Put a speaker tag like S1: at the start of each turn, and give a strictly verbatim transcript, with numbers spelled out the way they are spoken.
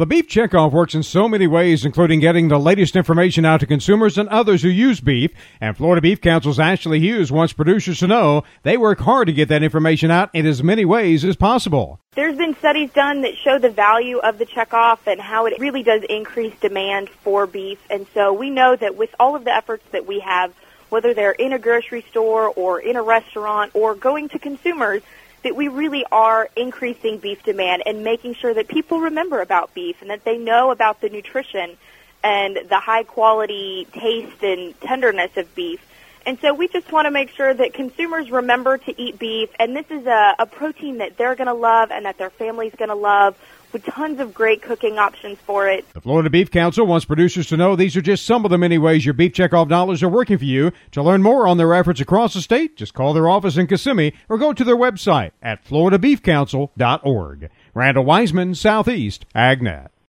S1: The Beef Checkoff works in so many ways, including getting the latest information out to consumers and others who use beef. And Florida Beef Council's Ashley Hughes wants producers to know they work hard to get that information out in as many ways as possible.
S2: There's been studies done that show the value of the checkoff and how it really does increase demand for beef. And so we know that with all of the efforts that we have, whether they're in a grocery store or in a restaurant or going to consumers, that we really are increasing beef demand and making sure that people remember about beef and that they know about the nutrition and the high quality taste and tenderness of beef. And so we just want to make sure that consumers remember to eat beef, and this is a, a protein that they're going to love and that their family's going to love, with tons of great cooking options for it.
S1: The Florida Beef Council wants producers to know these are just some of the many ways your Beef Checkoff dollars are working for you. To learn more on their efforts across the state, just call their office in Kissimmee or go to their website at florida beef council dot org. Randall Wiseman, Southeast AgNet.